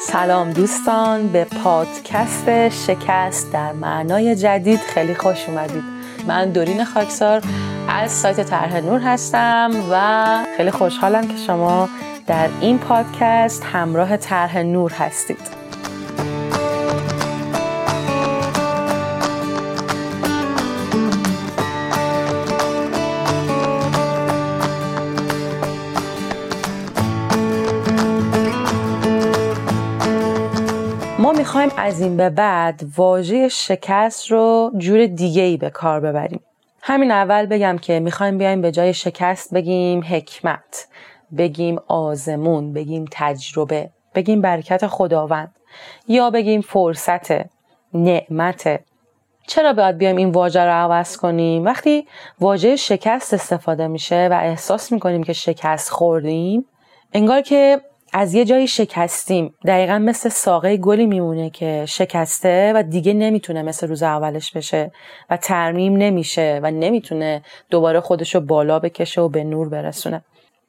سلام دوستان، به پادکست شکست در معنای جدید خیلی خوش اومدید. من دورین خاکسار از سایت طرح نور هستم و خیلی خوشحالم که شما در این پادکست همراه طرح نور هستید. ما میخوایم از این به بعد واژه شکست رو جور دیگه‌ای به کار ببریم. همین اول بگم که میخوایم بیایم به جای شکست بگیم حکمت، بگیم آزمون، بگیم تجربه، بگیم برکت خداوند یا بگیم فرصت، نعمت. چرا باید بیایم این واژه رو عوض کنیم؟ وقتی واژه شکست استفاده میشه و احساس میکنیم که شکست خوردیم، انگار که از یه جایی شکستیم. دقیقا مثل ساقه گلی میمونه که شکسته و دیگه نمیتونه مثل روز اولش بشه و ترمیم نمیشه و نمیتونه دوباره خودشو بالا بکشه و به نور برسونه.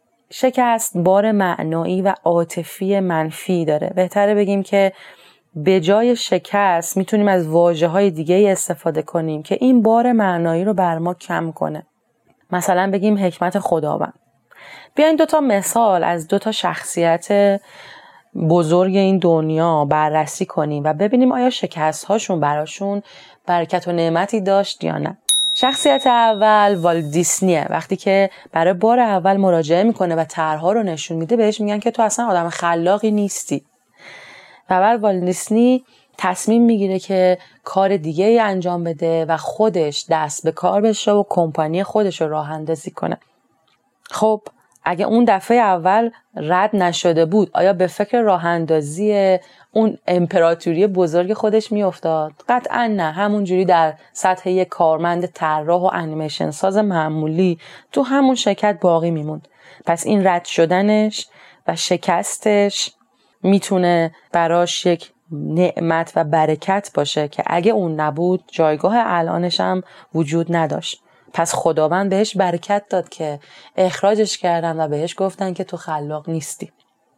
شکست بار معنایی و عاطفی منفی داره. بهتره بگیم که به جای شکست میتونیم از واژه‌های دیگه استفاده کنیم که این بار معنایی رو بر ما کم کنه. مثلا بگیم حکمت خداوند. بیاین 2 مثال از 2 شخصیت بزرگ این دنیا بررسی کنیم و ببینیم آیا شکست هاشون براشون برکت و نعمتی داشت یا نه. شخصیت اول والت دیسنیه. وقتی که برای بار اول مراجعه میکنه و طرح‌ها رو نشون میده، بهش میگن که تو اصلا آدم خلاقی نیستی. و بعد والت دیسنی تصمیم میگیره که کار دیگه ای انجام بده و خودش دست به کار بشه و کمپانی خودش رو راه اندازی کنه. خب اگه اون دفعه اول رد نشده بود، آیا به فکر راه اندازی اون امپراتوری بزرگ خودش میافتاد؟ قطعا نه. همونجوری در سطح یک کارمند طراح و انیمیشن ساز معمولی تو همون شرکت باقی میموند. پس این رد شدنش و شکستش میتونه براش یک نعمت و برکت باشه که اگه اون نبود جایگاه الانش هم وجود نداشت. پس خداوند بهش برکت داد که اخراجش کردن و بهش گفتن که تو خلاق نیستی.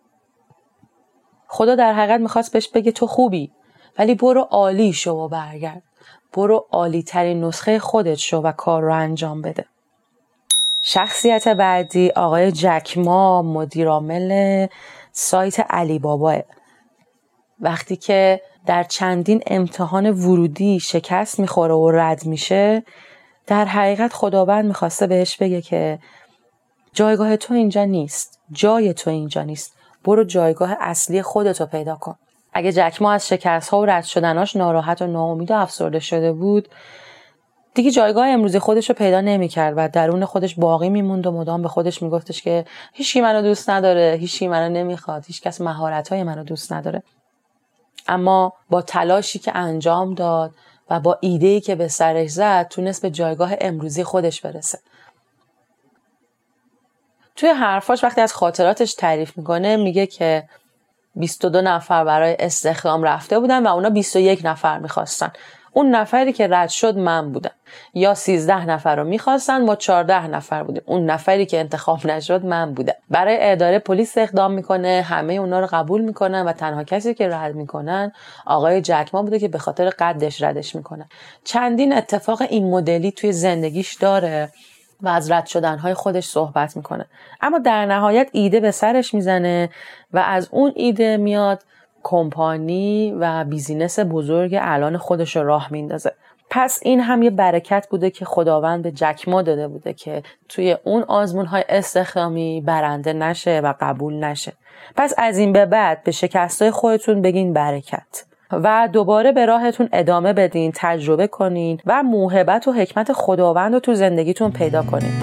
خدا در حقیقت میخواست بهش بگه تو خوبی، ولی برو عالی شو و برگرد. برو عالی ترین نسخه خودت شو و کار رو انجام بده. شخصیت بعدی آقای جک ما، مدیر عامل سایت علی باباه. وقتی که در چندین امتحان ورودی شکست میخوره و رد میشه، در حقیقت خداوند میخواسته بهش بگه که جایگاه تو اینجا نیست، جای تو اینجا نیست، برو جایگاه اصلی خودتو پیدا کن. اگه جک ما از شکست ها و رد شدناش ناراحت و ناامید و افسرده شده بود، دیگه جایگاه امروزی خودشو پیدا نمیکرد و درون خودش باقی میموند و مدام به خودش میگفتش که هیچکی منو دوست نداره، هیچکی منو نمیخواد، هیچکس مهارت‌های منو دوست نداره. اما با تلاشی که انجام داد و با ایده‌ای که به سرش زد، تونست به جایگاه امروزی خودش برسه. توی حرفاش وقتی از خاطراتش تعریف میکنه، میگه که 22 نفر برای استخدام رفته بودن و اونا 21 نفر میخواستن. اون نفری که رد شد من بودم. یا 13 نفر رو میخواستن، ما 14 نفر بودیم. اون نفری که انتخاب نشد من بودم. برای اداره پلیس اقدام میکنه، همه اونا رو قبول میکنن و تنها کسی که رد میکنن آقای جک ما بوده که به خاطر قدش ردش میکنه. چندین اتفاق این مدلی توی زندگیش داره و از رد شدنهای خودش صحبت میکنه. اما در نهایت ایده به سرش میزنه و از اون ایده میاد کمپانی و بیزینس بزرگ الان خودش رو راه میندازه. پس این هم یه برکت بوده که خداوند به جک ما داده بوده که توی اون آزمون‌های استخدامی برنده نشه و قبول نشه. پس از این به بعد به شکست‌های خودتون بگین برکت و دوباره به راهتون ادامه بدین، تجربه کنین و موهبت و حکمت خداوند رو تو زندگیتون پیدا کنین.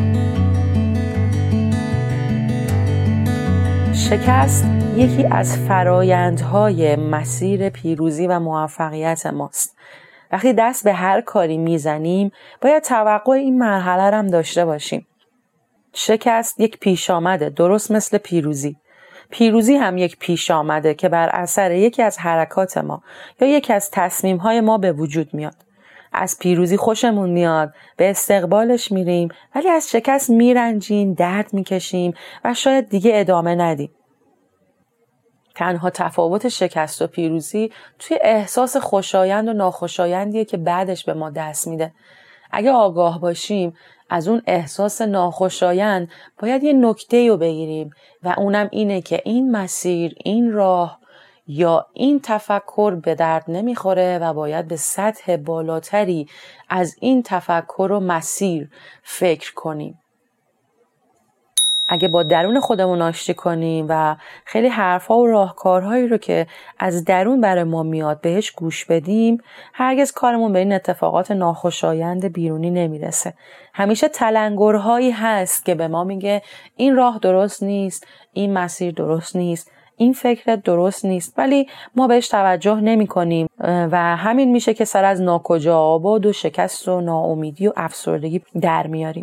شکست یکی از فرایندهای مسیر پیروزی و موفقیت ماست. وقتی دست به هر کاری میزنیم، باید توقع این مرحله رو هم داشته باشیم. شکست یک پیش آمده، درست مثل پیروزی. پیروزی هم یک پیش آمده که بر اثر یکی از حرکات ما یا یکی از تصمیم‌های ما به وجود میاد. از پیروزی خوشمون میاد، به استقبالش میریم، ولی از شکست میرنجیم، درد میکشیم و شاید دیگه ادامه ندیم. تنها تفاوت شکست و پیروزی توی احساس خوشایند و ناخوشایندیه که بعدش به ما دست میده. اگه آگاه باشیم از اون احساس ناخوشایند باید یه نکته‌ای رو بگیریم و اونم اینه که این مسیر، این راه یا این تفکر به درد نمیخوره و باید به سطح بالاتری از این تفکر و مسیر فکر کنیم. اگه با درون خودمون آشتی کنیم و خیلی حرفا و راهکارهایی رو که از درون برای ما میاد بهش گوش بدیم، هرگز کارمون به این اتفاقات ناخوشایند بیرونی نمیرسه. همیشه تلنگرهایی هست که به ما میگه این راه درست نیست، این مسیر درست نیست، این فکر درست نیست، ولی ما بهش توجه نمی کنیم و همین میشه که سر از ناکجا آباد و شکست و ناامیدی و افسردگی در میاریم.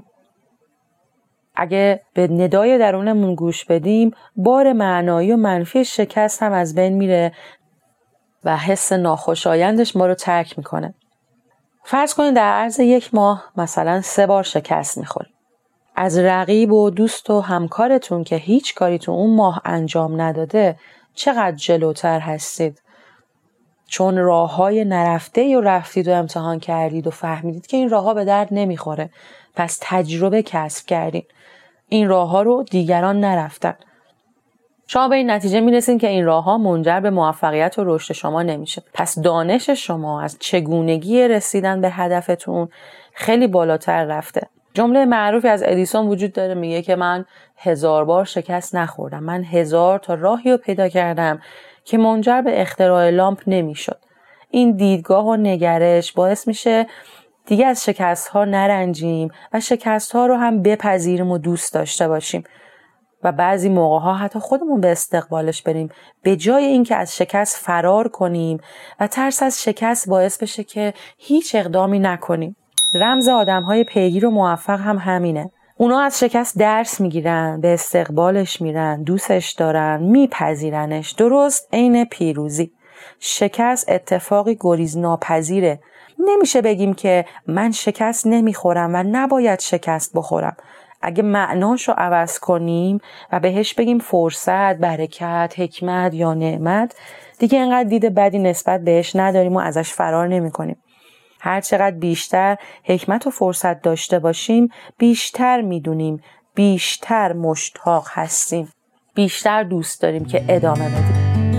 اگه به ندای درونمون گوش بدیم، بار معنایی و منفی شکست هم از بین میره و حس ناخوشایندش ما رو ترک میکنه. فرض کنید در عرض 1 ماه مثلا 3 بار شکست میخورید. از رقیب و دوست و همکارتون که هیچ کاری تو اون ماه انجام نداده چقدر جلوتر هستید؟ چون راههای نرفته و رفتید و امتحان کردید و فهمیدید که این راهها به درد نمیخوره. پس تجربه کسب کردید. این راهها رو دیگران نرفتن. شما به این نتیجه میرسید که این راهها منجر به موفقیت و رشد شما نمیشه. پس دانش شما از چگونگی رسیدن به هدفتون خیلی بالاتر رفته. جمله معروفی از ادیسون وجود داره، میگه که من 1000 بار شکست نخوردم. من 1000 تا راهی رو پیدا کردم که منجر به اختراع لامپ نمیشد. این دیدگاه و نگرش باعث میشه دیگه از شکست ها نرنجیم و شکست ها رو هم بپذیریم و دوست داشته باشیم و بعضی موقع ها حتی خودمون به استقبالش بریم، به جای اینکه از شکست فرار کنیم و ترس از شکست باعث بشه که هیچ اقدامی نکنیم. رمز آدم های پیگیر و موفق هم همینه. اونا از شکست درس میگیرن، به استقبالش میرن، دوستش دارن، میپذیرنش. درست عین پیروزی. شکست اتفاقی گریز ناپذیره. نمیشه بگیم که من شکست نمیخورم و نباید شکست بخورم. اگه معناشو عوض کنیم و بهش بگیم فرصت، برکت، حکمت یا نعمت، دیگه انقدر دید بدی نسبت بهش نداریم و ازش فرار نمی کنیم. هر چقدر بیشتر حکمت و فرصت داشته باشیم، بیشتر میدونیم، بیشتر مشتاق هستیم، بیشتر دوست داریم که ادامه بدیم.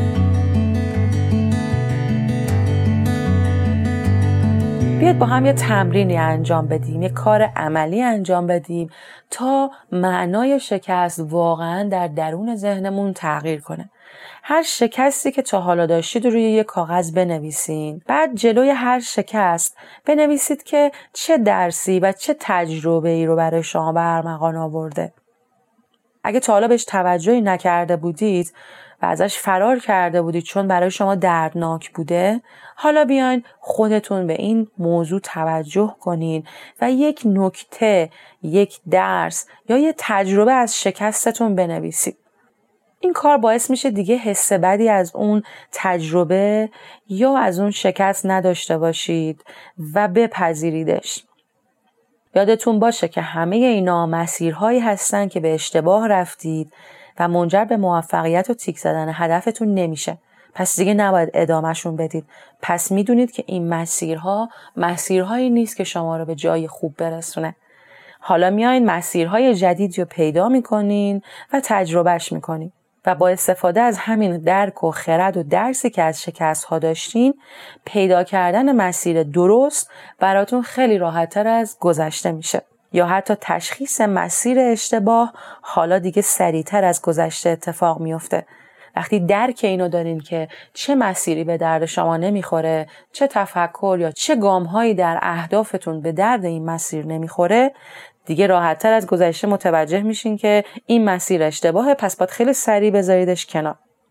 بیاید با هم یه تمرینی انجام بدیم، یه کار عملی انجام بدیم تا معنای شکست واقعا در درون ذهنمون تغییر کنه. هر شکستی که تا حالا داشتید روی یه کاغذ بنویسین. بعد جلوی هر شکست بنویسید که چه درسی و چه تجربه‌ای رو برای شما به ارمغان آورده. اگه تا حالا بهش توجهی نکرده بودید و ازش فرار کرده بودید چون برای شما دردناک بوده، حالا بیاین خودتون به این موضوع توجه کنین و یک نکته، یک درس یا یک تجربه از شکستتون بنویسید. این کار باعث میشه دیگه حس بدی از اون تجربه یا از اون شکست نداشته باشید و بپذیریدش. یادتون باشه که همه اینا مسیرهایی هستن که به اشتباه رفتید و منجر به موفقیت و تیک زدن هدفتون نمیشه. پس دیگه نباید ادامهشون بدید. پس میدونید که این مسیرهایی نیست که شما رو به جای خوب برسونه. حالا میایین مسیرهای جدیدی رو پیدا میکنین و تجربهش میکنین و با استفاده از همین درک و خرد و درسی که از شکست ها داشتین، پیدا کردن مسیر درست براتون خیلی راحت‌تر از گذشته میشه. یا حتی تشخیص مسیر اشتباه حالا دیگه سریعتر از گذشته اتفاق میفته. وقتی درک اینو دارین که چه مسیری به درد شما نمیخوره، چه تفکر یا چه گام‌هایی در اهدافتون به درد این مسیر نمیخوره، دیگه راحت‌تر از گذشته متوجه میشین که این مسیر اشتباهه، پس باید خیلی سریع بذاریدش کنار.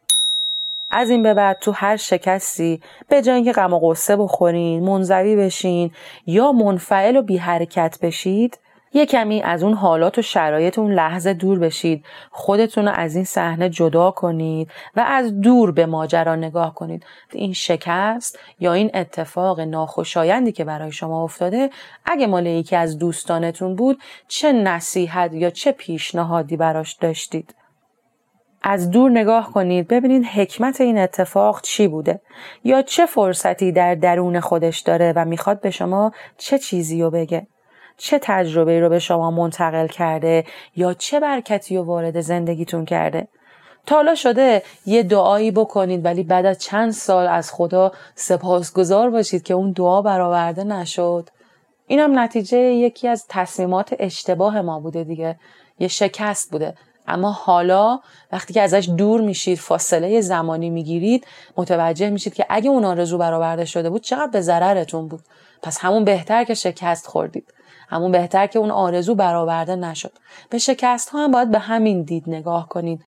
از این به بعد تو هر شکستی به جای اینکه غم و غصه بخورین، منزوی بشین یا منفعل و بی حرکت بشید، یه کمی از اون حالات و شرایط اون لحظه دور بشید، خودتون رو از این صحنه جدا کنید و از دور به ماجرا نگاه کنید. این شکست یا این اتفاق ناخوشایندی که برای شما افتاده، اگه مال یکی از دوستانتون بود، چه نصیحت یا چه پیشنهادی براش داشتید؟ از دور نگاه کنید ببینید حکمت این اتفاق چی بوده یا چه فرصتی در درون خودش داره و میخواد به شما چه چیزی رو بگه، چه تجربه رو به شما منتقل کرده یا چه برکتی رو وارد زندگیتون کرده. تا حالا شده یه دعایی بکنید ولی بعد از چند سال از خدا سپاسگزار باشید که اون دعا برآورده نشد؟ اینم نتیجه یکی از تصمیمات اشتباه ما بوده دیگه، یه شکست بوده. اما حالا وقتی که ازش دور میشید، فاصله زمانی میگیرید، متوجه میشید که اگه اون آرزو برآورده شده بود چقدر به ضررتون بود. پس همون بهتر که شکست خوردید، همون بهتر که اون آرزو برآورده نشد. به شکست ها هم باید به همین دید نگاه کنید.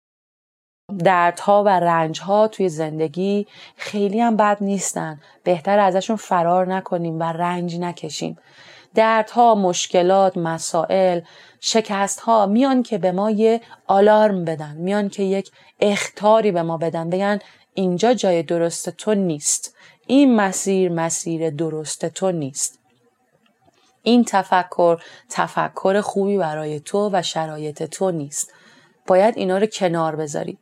دردها و رنجها توی زندگی خیلی هم بد نیستن، بهتر ازشون فرار نکنیم و رنج نکشیم. دردها، مشکلات، مسائل، شکستها میان که به ما یه آلارم بدن، میان که یک اخطاری به ما بدن، بگن اینجا جای درست تو نیست، این مسیر درست تو نیست، این تفکر خوبی برای تو و شرایط تو نیست، باید اینا رو کنار بذاری.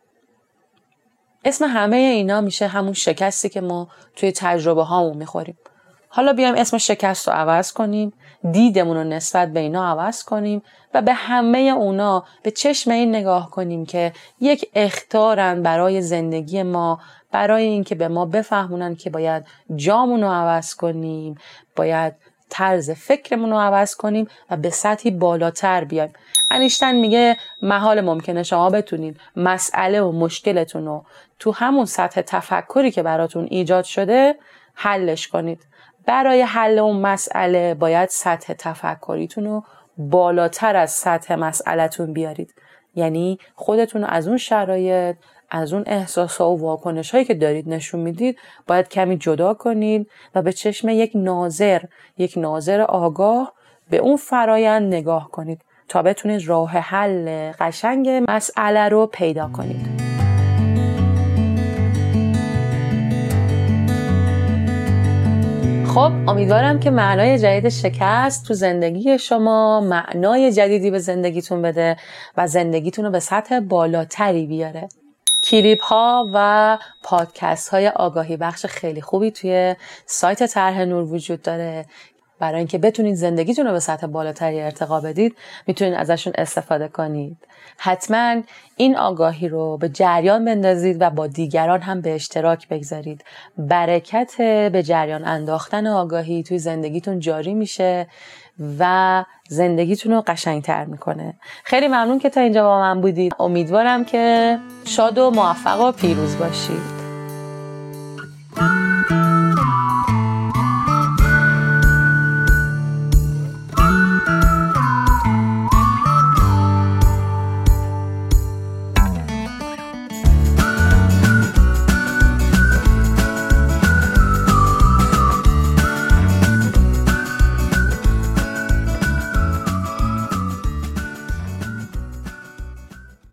اسم همه اینا میشه همون شکستی که ما توی تجربه هامون میخوریم. حالا بیایم اسم شکست رو عوض کنیم، دیدمون رو نسبت به اینا عوض کنیم و به همه اونا به چشم این نگاه کنیم که یک اخطارن برای زندگی ما، برای اینکه به ما بفهمونن که باید جامون رو عوض کنیم، باید طرز فکرمون رو عوض کنیم و به سطحی بالاتر بیایم. انیشتین میگه محال ممکنه شما بتونید مسئله و مشکلتون رو تو همون سطح تفکری که براتون ایجاد شده حلش کنید. برای حل اون مسئله باید سطح تفکریتون رو بالاتر از سطح مسئله‌تون بیارید. یعنی خودتون رو از اون شرایط، از اون احساس‌ها و واکنش‌هایی که دارید نشون میدید باید کمی جدا کنید و به چشم یک ناظر آگاه به اون فرایند نگاه کنید تا بتونید راه حل قشنگ مسئله رو پیدا کنید. خب امیدوارم که معنای جدید شکست تو زندگی شما معنای جدیدی به زندگیتون بده و زندگیتون رو به سطح بالاتری بیاره. کلیپ ها و پادکست های آگاهی بخش خیلی خوبی توی سایت طرح نور وجود داره. برای اینکه بتونید زندگیتون رو به سطح بالاتری ارتقا بدید میتونید ازشون استفاده کنید. حتما این آگاهی رو به جریان بندازید و با دیگران هم به اشتراک بگذارید. برکت به جریان انداختن آگاهی توی زندگیتون جاری میشه و زندگیتون رو قشنگتر میکنه. خیلی ممنون که تا اینجا با من بودید. امیدوارم که شاد و موفق و پیروز باشید.